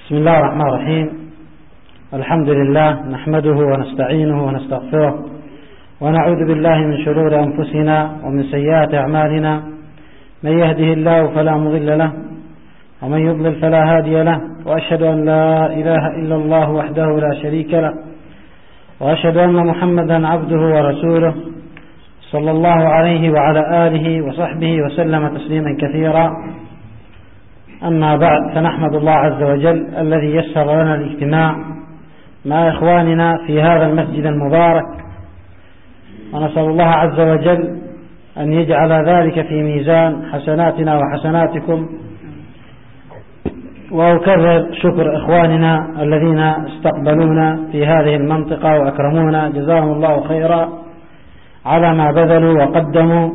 بسم الله الرحمن الرحيم. الحمد لله نحمده ونستعينه ونستغفره ونعوذ بالله من شرور أنفسنا ومن سيئات أعمالنا، من يهده الله فلا مضل له ومن يضلل فلا هادي له، وأشهد أن لا إله إلا الله وحده لا شريك له، وأشهد أن محمدا عبده ورسوله صلى الله عليه وعلى آله وصحبه وسلم تسليما كثيرا. أما بعد، فنحمد الله عز وجل الذي يسر لنا الاجتماع مع إخواننا في هذا المسجد المبارك، ونسأل الله عز وجل أن يجعل ذلك في ميزان حسناتنا وحسناتكم. وأكرر شكر إخواننا الذين استقبلونا في هذه المنطقة وأكرمونا، جزاهم الله خيرا على ما بذلوا وقدموا،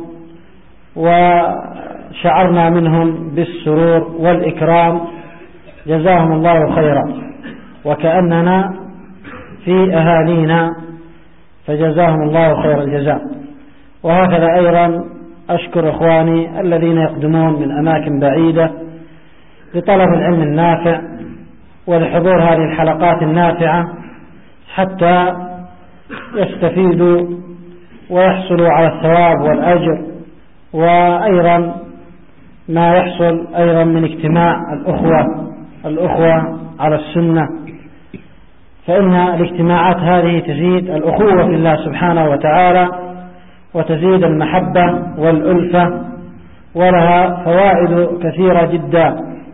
وشعرنا منهم بالسرور والإكرام، جزاهم الله خيرا، وكأننا في أهالينا، فجزاهم الله خير الجزاء. وهكذا أيضا أشكر إخواني الذين يقدمون من أماكن بعيدة لطلب العلم النافع ولحضور هذه الحلقات النافعة حتى يستفيدوا ويحصلوا على الثواب والأجر، وأيضا ما يحصل أيضا من اجتماع الأخوة على السنة، فإن الاجتماعات هذه تزيد الأخوة في الله سبحانه وتعالى، وتزيد المحبة والألفة، ولها فوائد كثيرة جدا.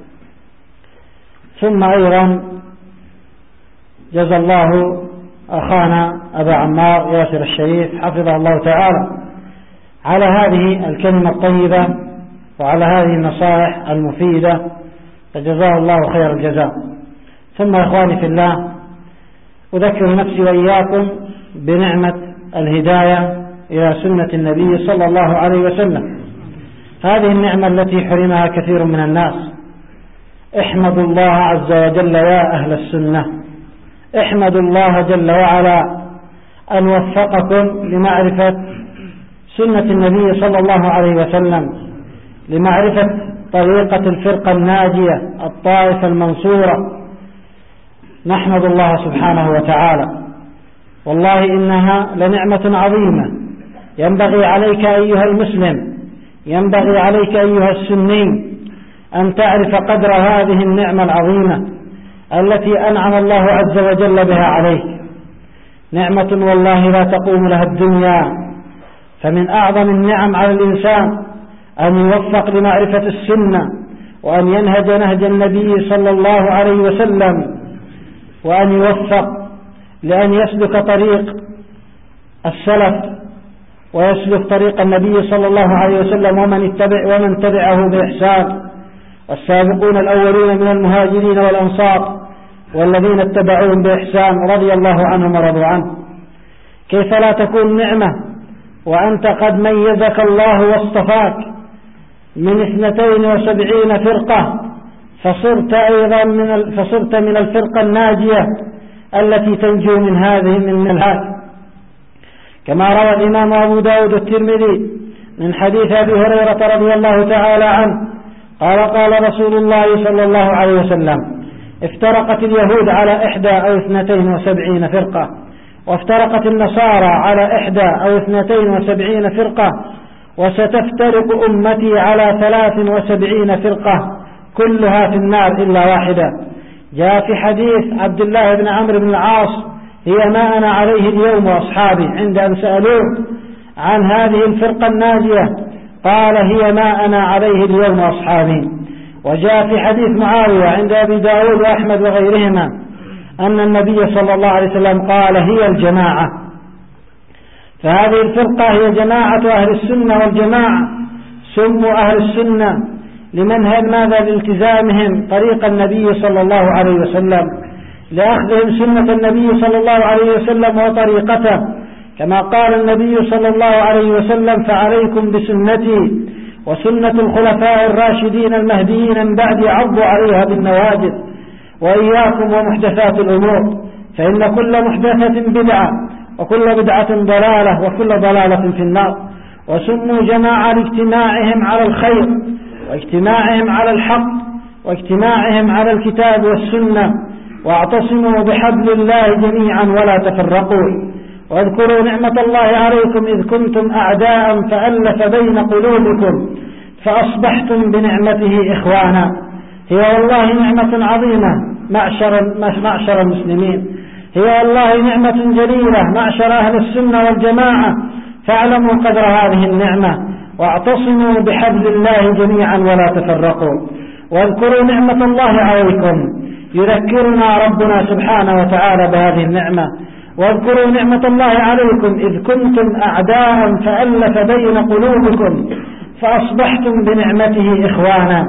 ثم أيضا جزا الله أخانا أبا عمار ياسر الشريف حفظه الله تعالى على هذه الكلمة الطيبة وعلى هذه النصائح المفيدة، فجزاه الله خير الجزاء. ثم إخواني في الله، أذكر نفسي وإياكم بنعمة الهداية إلى سنة النبي صلى الله عليه وسلم، هذه النعمة التي حرمها كثير من الناس. احمدوا الله عز وجل يا أهل السنة، احمدوا الله جل وعلا أن وفقكم لمعرفة سنة النبي صلى الله عليه وسلم، لمعرفة طريقة الفرقة الناجية الطائفة المنصورة. نحمد الله سبحانه وتعالى، والله إنها لنعمة عظيمة، ينبغي عليك أيها المسلم، ينبغي عليك أيها السني أن تعرف قدر هذه النعمة العظيمة التي أنعم الله عز وجل بها عليك. نعمة والله لا تقوم لها الدنيا، فمن أعظم النعم على الإنسان أن يوفق لمعرفة السنة، وأن ينهج نهج النبي صلى الله عليه وسلم، وأن يوفق لأن يسلك طريق السلف ويسلك طريق النبي صلى الله عليه وسلم ومن تبعه بإحسان، والسابقون الأولون من المهاجرين والأنصار والذين اتبعوهم بإحسان رضي الله عنهم ورضوا عنه. كيف لا تكون نعمة وأنت قد ميزك الله واصطفاك من 72 فرقة، فصرت من الفرقة الناجية التي تنجو من هذه من الهلاك، كما روى الإمام أبو داود الترمذي من حديث أبي هريرة رضي الله تعالى عنه قال: قال رسول الله صلى الله عليه وسلم: افترقت اليهود على 71 فرقة، وافترقت النصارى على 71 فرقة، وستفترق أمتي على 73 فرقة كلها في النار إلا واحدة. جاء في حديث عبد الله بن عمرو بن العاص: هي ما أنا عليه اليوم وأصحابي، عند أن سألوه عن هذه الفرقة الناجية قال: هي ما أنا عليه اليوم وأصحابي. وجاء في حديث معاوية عند أبي داود وأحمد وغيرهما أن النبي صلى الله عليه وسلم قال: هي الجماعة. فهذه الفرقة هي جماعة أهل السنة والجماعة. سموا أهل السنة ماذا؟ لالتزامهم طريق النبي صلى الله عليه وسلم، لأخذهم سنة النبي صلى الله عليه وسلم وطريقته، كما قال النبي صلى الله عليه وسلم: فعليكم بسنتي وسنة الخلفاء الراشدين المهديين من بعد، عضوا عليها بالنواجذ، وإياكم ومحدثات الأمور، فإن كل محدثة بدعة، وكل بدعة ضلالة، وكل ضلالة في النار. وسموا جماعة لاجتماعهم على الخير واجتماعهم على الحق واجتماعهم على الكتاب والسنة، واعتصموا بحبل الله جميعا ولا تفرقوا. واذكروا نعمة الله عليكم إذ كنتم أعداء فألف بين قلوبكم فأصبحتم بنعمته إخوانا. هي والله نعمة عظيمة معشر المسلمين، هي والله نعمة جليلة معشر أهل السنة والجماعة، فاعلموا قدر هذه النعمة واعتصموا بحبل الله جميعا ولا تفرقوا. واذكروا نعمة الله عليكم، يذكرنا ربنا سبحانه وتعالى بهذه النعمة. واذكروا نعمة الله عليكم إذ كنتم أعداء فألف بين قلوبكم فأصبحتم بنعمته إخوانا.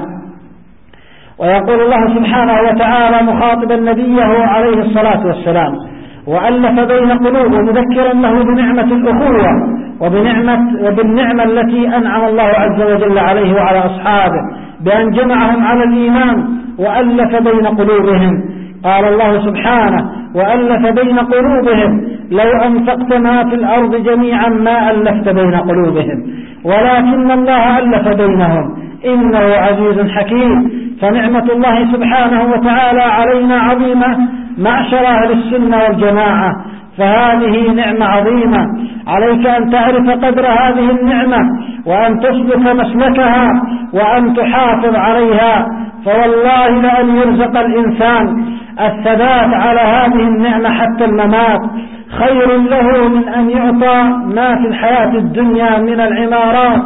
ويقول الله سبحانه وتعالى مخاطبا نبيه عليه الصلاة والسلام: وألف بين قلوبهم، مذكرا له بنعمة الأخوة وبالنعمة التي أنعم الله عز وجل عليه وعلى أصحابه بأن جمعهم على الإيمان وألف بين قلوبهم. قال الله سبحانه: وألف بين قلوبهم لو أنفقت ما في الأرض جميعا ما ألفت بين قلوبهم ولكن الله ألف بينهم إنه عزيز حكيم. فنعمة الله سبحانه وتعالى علينا عظيمة معشر أهل السنة والجماعة، فهذه نعمة عظيمة، عليك أن تعرف قدر هذه النعمة وأن تسلك مسلكها وأن تحافظ عليها. فوالله لأن يرزق الإنسان الثبات على هذه النعمة حتى الممات خير له من أن يعطى ما في الحياة الدنيا من العمارات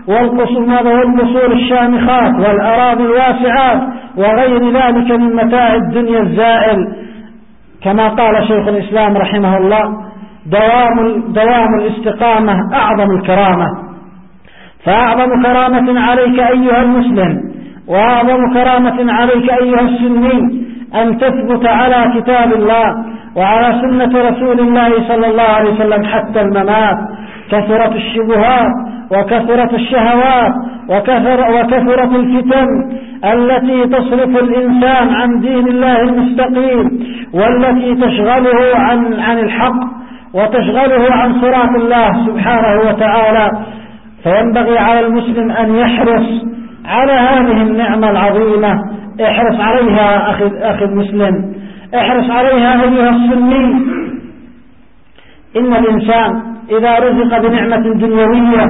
والقصور الشامخات والأراضي الواسعات وغير ذلك من متاع الدنيا الزائل. كما قال شيخ الإسلام رحمه الله: دوام الاستقامة أعظم الكرامة. فأعظم كرامة عليك أيها المسلم وأعظم كرامة عليك أيها السني أن تثبت على كتاب الله وعلى سنة رسول الله صلى الله عليه وسلم حتى الممات. كثرت الشبهات وكثرت الشهوات وكثرت الفتن التي تصرف الإنسان عن دين الله المستقيم والتي تشغله عن الحق وتشغله عن صراط الله سبحانه وتعالى. فينبغي على المسلم أن يحرص على هذه النعمة العظيمة. احرص عليها أخي المسلم، احرص عليها أيها السني. إن الإنسان إذا رزق بنعمة دنيوية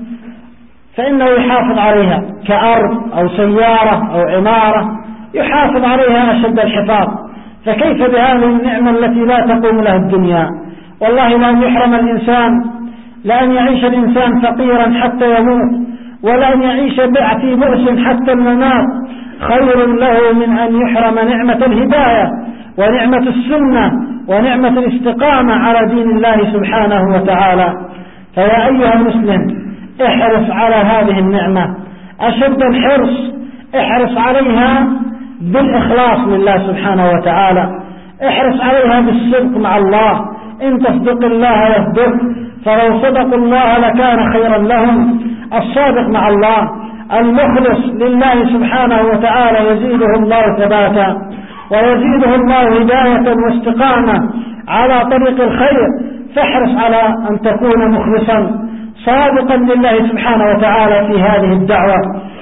فإنه يحافظ عليها كأرض أو سيارة أو عمارة، يحافظ عليها أشد الحفاظ. فكيف بهذه النعمة التي لا تقوم لها الدنيا؟ والله لأن يحرم الإنسان، لأن يعيش الإنسان فقيرا حتى يموت، ولأن يعيش في بؤس حتى الممات خير له من أن يحرم نعمة الهداية ونعمة السنة ونعمة الاستقامة على دين الله سبحانه وتعالى. فيا أيها المسلم احرص على هذه النعمة أشد الحرص، احرص عليها بالإخلاص لله سبحانه وتعالى، احرص عليها بالصدق مع الله. إن تصدق الله يصدق، فلو صدقوا الله لكان خيرا لهم. الصادق مع الله المخلص لله سبحانه وتعالى يزيده الله ثباتا ويزيده الله هداية واستقامة على طريق الخير. فاحرص على أن تكون مخلصا صادقا لله سبحانه وتعالى في هذه الدعوة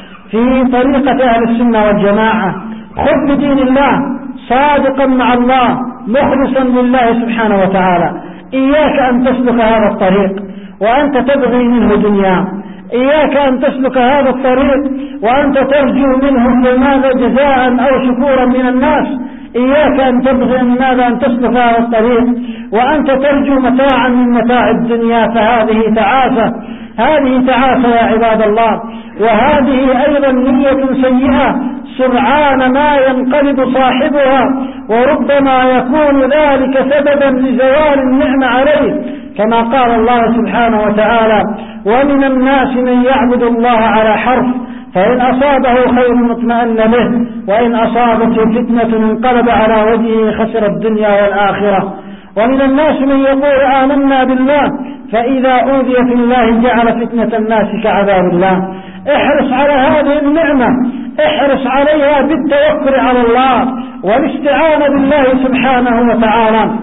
في طريقة أهل السنة والجماعة. خذ بدين الله صادقا مع الله مخلصا لله سبحانه وتعالى. إياك أن تسلك هذا الطريق وأنت تبغي منه دنيا، إياك أن تسلك هذا الطريق وأنت ترجو منه لماذا جزاء أو شكورا من الناس. إياك أن تبغي ماذا أن تسلك هذا الطريق وأنت ترجو متاعا من متاع الدنيا، فهذه تعاسة، هذه تعاسة يا عباد الله. وهذه أيضا نية سيئة سرعان ما ينقلب صاحبها، وربما يكون ذلك سببا لزوال النعمة عليه، كما قال الله سبحانه وتعالى: ومن الناس من يعبد الله على حرف فإن أصابه خير اطمأن به وإن أصابته فتنة انقلب على وجهه خسر الدنيا والآخرة. ومن الناس من يقول آمنا بالله فإذا أوذي في الله جعل فتنة الناس كعذاب الله. احرص على هذه النعمة، احرص عليها بالتوكل على الله والاستعانة بالله سبحانه وتعالى.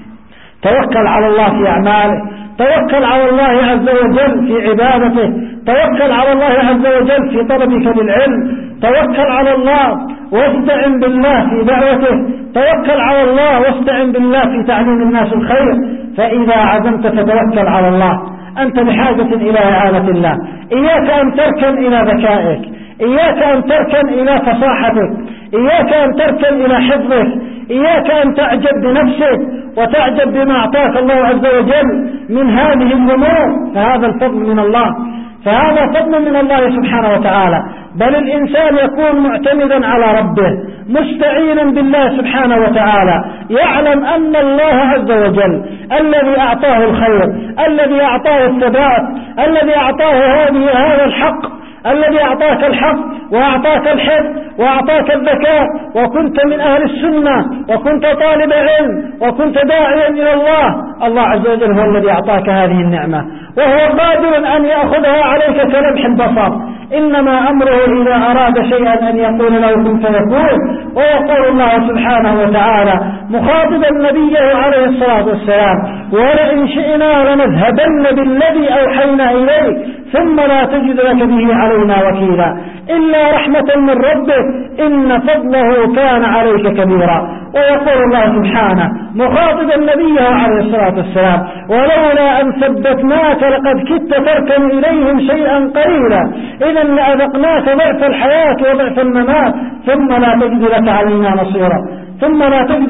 توكل على الله في أعماله، توكل على الله عز وجل في عبادته، توكل على الله عز وجل في طلبك للعلم، توكل على الله واستعن بالله في دعوته، توكل على الله واستعن بالله في تعليم الناس الخير. فإذا عزمت فتوكل على الله، أنت بحاجة إلى إعانة الله. إياك أن تركن إلى ذكائك، إياك أن تركن إلى فصاحتك، إياك أن تركن إلى حفظك، إياك أن تعجب بنفسك وتعجب بما أعطاك الله عز وجل من هذه الأمور، فهذا الفضل من الله، فهذا فضل من الله سبحانه وتعالى. بل الإنسان يكون معتمدا على ربه مستعينا بالله سبحانه وتعالى، يعلم أن الله عز وجل الذي أعطاه الخير، الذي أعطاه الثبات، الذي أعطاه هذا الحق، الذي أعطاك الحق وأعطاك الحفظ وأعطاك الذكاء، وكنت من أهل السنة وكنت طالب علم وكنت داعيا إلى الله. الله عز وجل هو الذي أعطاك هذه النعمة، وهو قادر أن يأخذها عليك كلمح البصر. إنما أمره إذا أراد شيئا أن يقول له كن فيكون. ويقول الله سبحانه وتعالى مخاطبا نبيه عليه الصلاة والسلام: ولئن شئنا لنذهبن بالذي أوحينا إليك ثم لا تجد لك به علينا وكيلا إلا رحمة من ربك إن فضله كان عليك كبيرا. ويقول الله سبحانه مخاطبا نبيه عليه الصلاة والسلام: ولولا أن ثبتناك لقد كدت تركن إليهم شيئا قليلا إذا لأذقناك ضعف الحياة وضعف الممات ثم لا تجد لك علينا نصيرا ثم لا تجد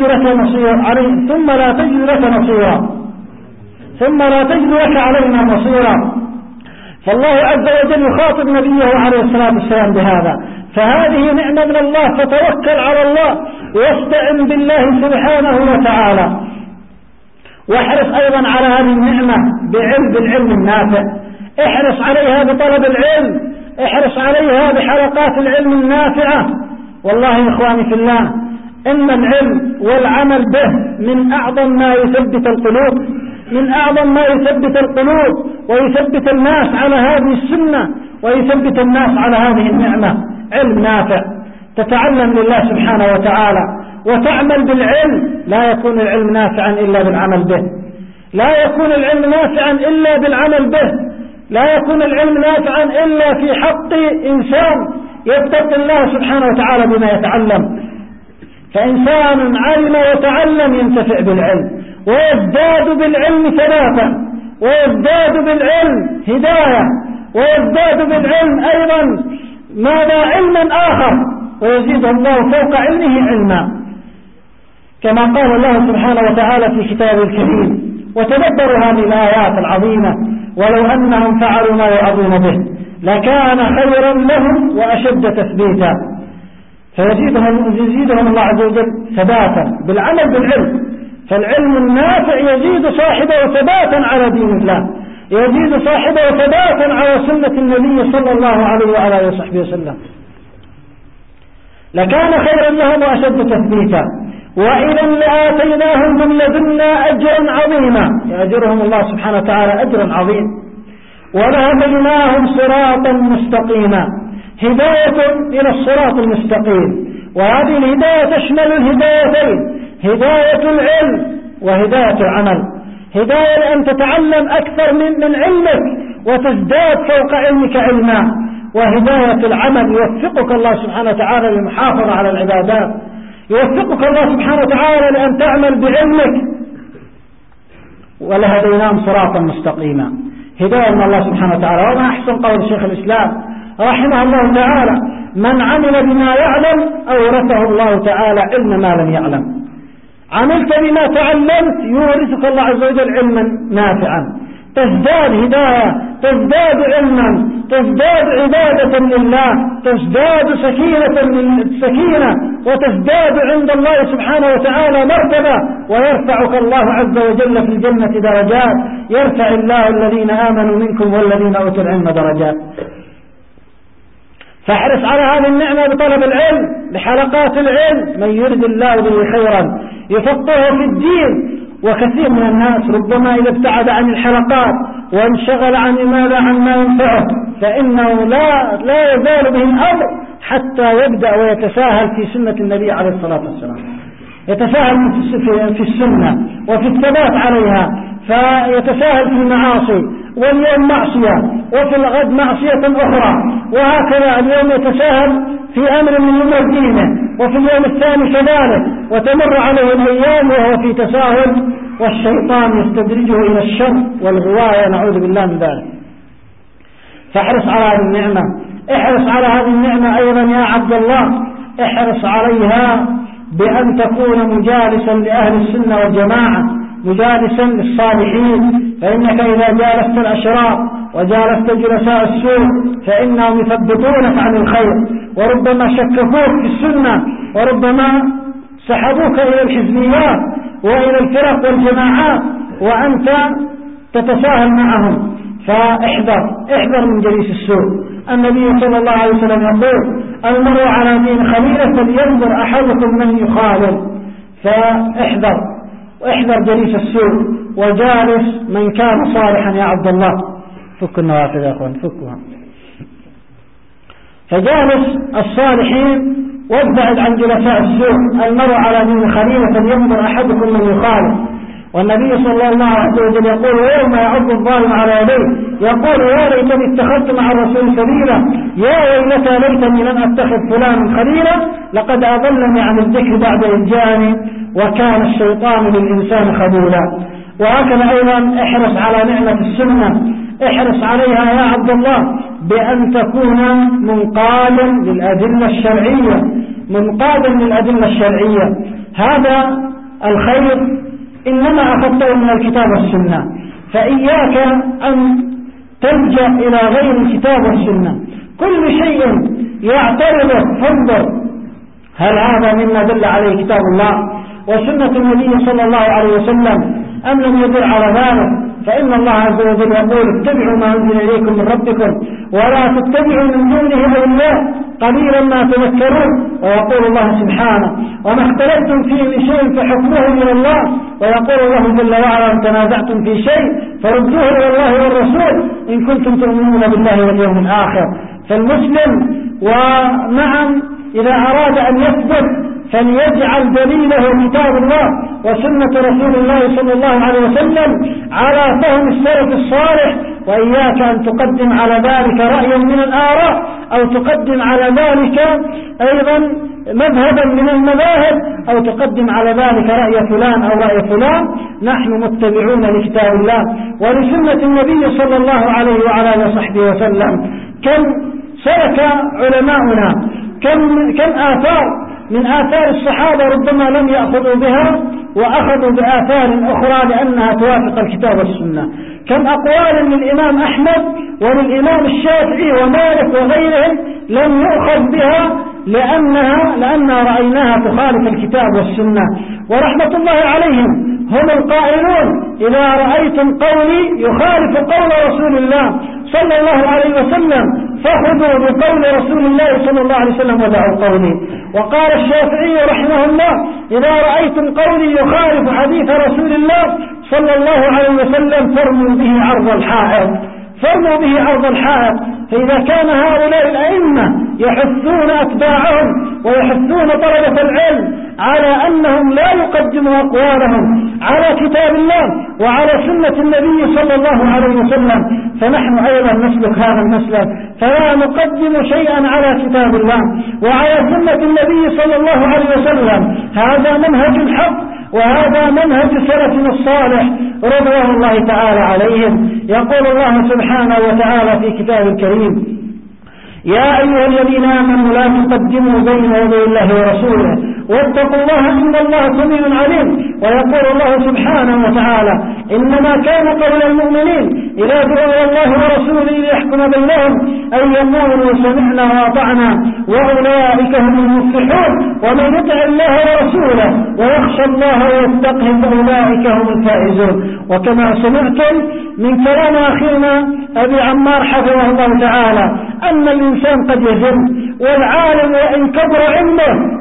لك علينا نصيرا. فالله عز وجل يخاطب نبيه عليه الصلاة والسلام بهذا. فهذه نعمة من الله، فتوكل على الله واستعن بالله سبحانه وتعالى. واحرص أيضا على هذه النعمة بالعلم النافع، احرص عليها بطلب العلم، احرص عليها بحلقات العلم النافعة. والله يا إخواني في الله إن العلم والعمل به من أعظم ما يثبت القلوب، من أعظم ما يثبت القلوب ويثبت الناس على هذه السنة ويثبت الناس على هذه النعمة. علم نافع تتعلم لله سبحانه وتعالى وتعمل بالعلم. لا يكون العلم نافعا إلا بالعمل به، لا يكون العلم نافعا إلا بالعمل به، لا يكون العلم نافعا إلا في حق إنسان يتقي الله سبحانه وتعالى بما يتعلم. فإنسان علم وتعلم ينتفع بالعلم ويزداد بالعلم ثباتا ويزداد بالعلم هداية ويزداد بالعلم أيضا ماذا علما آخر ويزيد الله فوق علمه علما، كما قال الله سبحانه وتعالى في كتابه الكريم: وتدبروا هذه الآيات العظيمة ولو أنهم فعلوا ما يعظون به لكان خيرا لهم وأشد تثبيتا. فيزيدهم الله عز وجل ثباتا بالعمل بالعلم. فالعلم النافع يزيد صاحبه ثباتا على دين الله، يزيد صاحبه ثباتا على سنة النبي صلى الله عليه وعلى آله وصحبه وسلم. لكان خيرا لهم وأشد تثبيتا وإذا لآتيناهم من لدنا أجرا عظيما، يأجرهم الله سبحانه وتعالى أجرا عظيم. ولهديناهم صراطا مستقيما، هداية إلى الصراط المستقيم. وهذه الهداية تشمل الهدايتين: هداية العلم وهداية العمل. هداية أن تتعلم أكثر من علمك وتزداد فوق علمك علما، وهداية العمل يوفقك الله سبحانه وتعالى للمحافظة على العبادات، يوفقك الله سبحانه وتعالى لأن تعمل بعلمك. ولهديناهم صراطا مستقيما، هداية من الله سبحانه وتعالى. وما أحسن قول شيخ الإسلام رحمه الله تعالى: من عمل بما يعلم أورثه الله تعالى علم ما لم يعلم. عملت بما تعلمت يورثك الله عز وجل علما نافعا، تزداد هداية، تزداد علما، تزداد عبادة لله، تزداد سكينة وتزداد عند الله سبحانه وتعالى مرتبة، ويرفعك الله عز وجل في الجنة درجات. يرفع الله الذين آمنوا منكم والذين أوتوا العلم درجات. فاحرص على هذه النعمة بطلب العلم بحلقات العلم. من يرد الله به خيرا يفقهه في الدين. وكثير من الناس ربما إذا ابتعد عن الحلقات وانشغل عن ما ينفعه فإنه لا يزال به الأمر حتى يبدأ ويتساهل في سنة النبي عليه الصلاة والسلام، يتساهل في السنة وفي الثبات عليها، فيتساهل في المعاصي، واليوم معصية وفي الغد معصية أخرى، وهكذا اليوم يتساهل في أمر من أمور دينه، وفي اليوم الثاني كذلك، وتمر عليه الأيام وهو في تساهل، والشيطان يستدرجه إلى الشر والغواية، نعوذ بالله من ذلك. فاحرص على هذه النعمة، احرص على هذه النعمة أيضا يا عبد الله، احرص عليها بأن تكون مجالسا لأهل السنة والجماعة، مجالسا للصالحين، فإنك إذا جالست الأشرار وجالست جلساء السوء فإنهم يثبتونك عن الخير، وربما شككوك في السنة، وربما سحبوك إلى الحزبيات وإلى الفرق والجماعات وأنت تتساهل معهم. فاحذر من جليس السوء. النبي صلى الله عليه وسلم يقول: المرء على دين خليله فلينظر أحدكم من يخالل. احذر جليس السوء، وجالس من كان صالحا يا عبد الله. فك النوافذ يا أخوان، فكها. فجالس الصالحين وابتعد عن جلساء السوء. المرء على دين خليله فلينظر أحدكم من يخالل. والنبي صلى الله عليه وسلم يقول: ويوم يعض الظالم على يديه يقول: يا ليتني اتخذت مع الرسول سبيلا، يا ويلتى ليتني لم اتخذ فلانا خليلا، لقد اضلني عن الذكر بعد إذ جاءني وكان الشيطان للإنسان خذولا. وهكذا أيضا احرص على نعمة السنة، احرص عليها يا عبد الله بأن تكون منقادا للأدلة الشرعية، منقادا للأدلة الشرعية. هذا الخير إنما أخذته من الكتاب والسنة، فإياك أن تلجأ إلى غير الكتاب والسنة. كل شيء يعترضه فانظر هل هذا مما دل عليه كتاب الله وسنة النبي صلى الله عليه وسلم أم لم يدل على ذلك. فإن الله عز وجل يقول: اتبعوا ما أنزل إليكم من ربكم ولا تتبعوا من دونه أولياء قليلا ما تذكرون. ويقول الله سبحانه: وما اختلفتم فيه من شيء فحكمه إلى الله. ويقول الله جل وعلا: إن تنازعتم في شيء فردوه إلى الله والرسول إن كنتم تؤمنون بالله واليوم الآخر. فالمسلم ومعا إذا أراد أن يثبت فليجعل دليله كتاب الله وسنة رسول الله صلى الله عليه وسلم على فهم السلف الصالح، وإياك أن تقدم على ذلك رأيا من الآراء أو تقدم على ذلك أيضا مذهبا من المذاهب أو تقدم على ذلك رأي فلان أو رأي فلان. نحن متبعون لكتاب الله ولسنة النبي صلى الله عليه وعلى آله وصحبه وسلم. كم سلك علماؤنا، كم آثار من آثار الصحابة ربما لم يأخذوا بها وأخذوا بآثار أخرى لأنها توافق الكتاب والسنة. كم أقوال للإمام أحمد وللإمام الشافعي ومالك وغيرهم لم يؤخذ بها لأننا رأيناها تخالف الكتاب والسنة. ورحمة الله عليهم هم القائلون: إذا رأيتم قولي يخالف قول رسول الله صلى الله عليه وسلم فخذوا بقول رسول الله صلى الله عليه وسلم ودعوا قولي. وقال الشافعي رحمه الله: إذا رأيتم قولي يخالف حديث رسول الله صلى الله عليه وسلم فارموا به عرض الحائط، فارموا به عرض الحائط. فإذا كان هؤلاء الأئمة يحثون أتباعهم ويحثون طلبة العلم على أنهم لا يقدموا أقوالهم على كتاب الله وعلى سنة النبي صلى الله عليه وسلم، فنحن أيضا نسلك هذا المسلك، فلا نقدم شيئا على كتاب الله وعلى سنة النبي صلى الله عليه وسلم. هذا منهج الحق وهذا منهج سلفنا الصالح رضوان الله تعالى عليهم. يقول الله سبحانه وتعالى في كتاب الكريم: يا أيها الذين آمنوا لا تقدموا بين يدي الله ورسوله واتقوا الله إن الله سميع عليم. ويقول الله سبحانه وتعالى: إنما كان قول المؤمنين إذا دعوا الله ورسوله ليحكم بينهم أن يقولوا سمعنا وأطعنا وأولئك هم المفلحون ومن يطع الله ورسوله ويخشى الله ويتقه فأولئك هم الفائزون. وكما سمعتم من كلام أخينا أبي عمار حفظه الله تعالى أن الإنسان قد يزل، والعالم وإن كبر عنده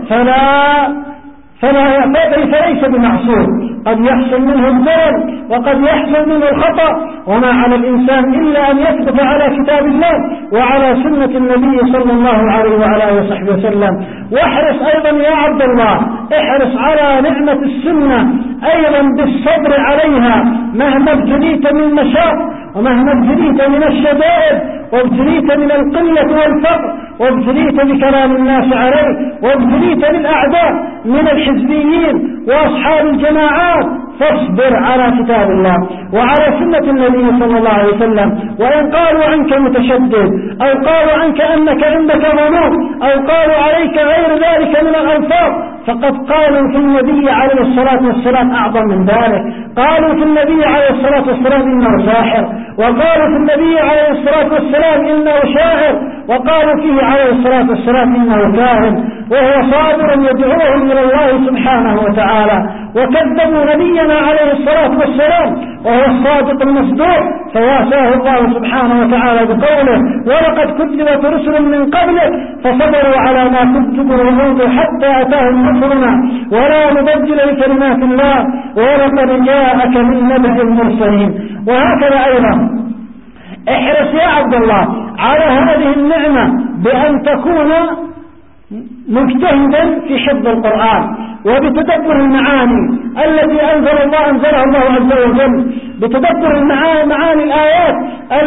فليس بمعصوم، قد يحصل منه الزلل وقد يحصل منه الخطأ، وما على الإنسان إلا أن يثبت على كتاب الله وعلى سنة النبي صلى الله عليه وعلى آله وصحبه وسلم. واحرص أيضا يا عبد الله، احرص على نعمة السنة أيضا بالصبر عليها مهما ابتليت من مشاق ومهما ابتليت من الشدائد وابتليت من القلة والفقر وابتليت بكلام الناس عليك وابتليت بالأعداء من الحزبيين وأصحاب الجماعات فاصبر على كتاب الله وعلى سنة النبي صلى الله عليه وسلم. وإن قالوا عنك متشدد أو قالوا عنك أنك عندك ظنون أو قالوا عليك غير ذلك من الألفاظ فقد قالوا في النبي عليه الصلاة والسلام أعظم من ذلك. قالوا في النبي عليه الصلاة والسلام إنه ساحر، وقالوا في النبي عليه الصلاة والسلام إنه شاعر، وقالوا فيه عليه الصلاة والسلام إنه كاهن، وهو صابر يدعوهم إلى الله سبحانه وتعالى. وكذبوا نبينا عليه الصلاة والسلام وهو الصادق المصدوق فواساه الله سبحانه وتعالى بقوله ولقد كذبت رسل من قبلك فصبروا على ما كذبوا وعودوا حتى أتاهم نصرنا ولا نبدل لكلمات الله ولقد جاءك من نبأ المرسلين. وهكذا أيضا احرص يا عبد الله على هذه النعمة بأن تكون مجتهدا في حفظ القرآن وبتدبر المعاني التي أنزلها الله عز وجل، بتدبر معاني الآيات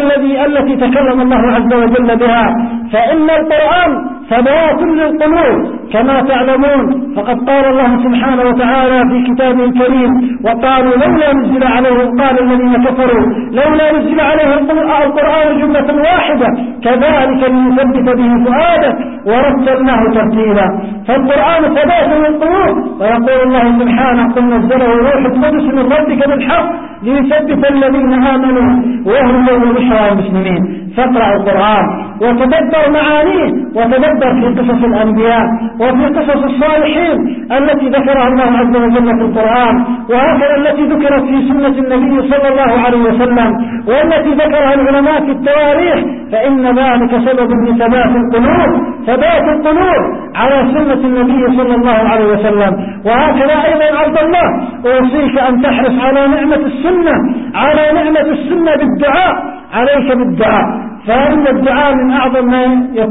التي تكلم الله عز وجل بها. فإن القرآن ثبات للقلوب كما تعلمون، فقد قال الله سبحانه وتعالى في كتابه الكريم وقالوا لولا نزل عليه، قال الذين كفروا لولا نزل عليه القرآن جملة واحدة كذلك لنثبت به فؤادك ورتلناه ترتيلا. فالقرآن ثبات للقلوب، ويقول الله سبحانه قل نزله روح القدس من ربك بالحق ليثبت الذين آمنوا وهم يوم بشرى المسلمين. فاقرأ القرآن وتدبر معانيه وتدبر في قصص الأنبياء وفي قصص الصالحين التي ذكرها الله عز وجل في القرآن، وهكذا التي ذكرت في سنة النبي صلى الله عليه وسلم والتي ذكرها العلماء في التواريخ، فإن ذلك سبب لثبات القلوب، ثبات القلوب على سنة النبي صلى الله عليه وسلم. وهكذا أيضا عبد الله أوصيك أن تحرص على نعمة السنة، على نعمة السنة بالدعاء، عليك بالدعاء، فإن الدعاء من أعظم ما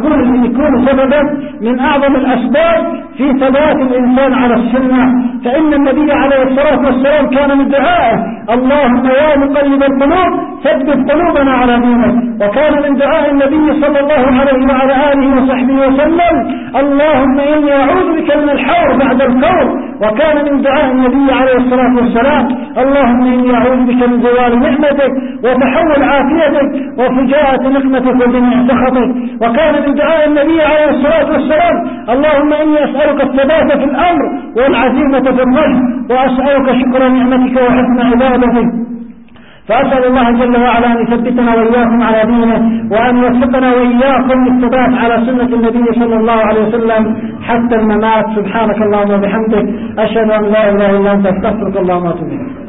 يكون سببا من أعظم الأسباب في ثبات الإنسان على السنة. فإن النبي عليه الصلاة والسلام كان من دعائه اللهم يا مقلب القلوب ثبت قلوبنا على دينك، وكان من دعاء النبي صلى الله عليه وعلى آله وصحبه وسلم اللهم إني أعوذ بك من الحور بعد الكون، وكان من دعاء النبي عليه الصلاة والسلام اللهم إني أعوذ بك من زوال نعمتك وتحول عافيتك وفجاءة نقمتك وجميع سخطك، وكان من دعاء النبي عليه الصلاة والسلام اللهم إني أسألك الثبات في الأمر والعزيمة في الرشد وأسألك شكر نعمتك وحسن عبادتك. فأسأل الله جل وعلا أن يثبتنا وإياكم على دينه وأن يوفقنا وإياكم للثبات على سنة النبي صلى الله عليه وسلم حتى الممات. سبحانك اللهم وبحمدك أشهد أن لا إله إلا أنت أستغفرك اللهم وأتوب إليك.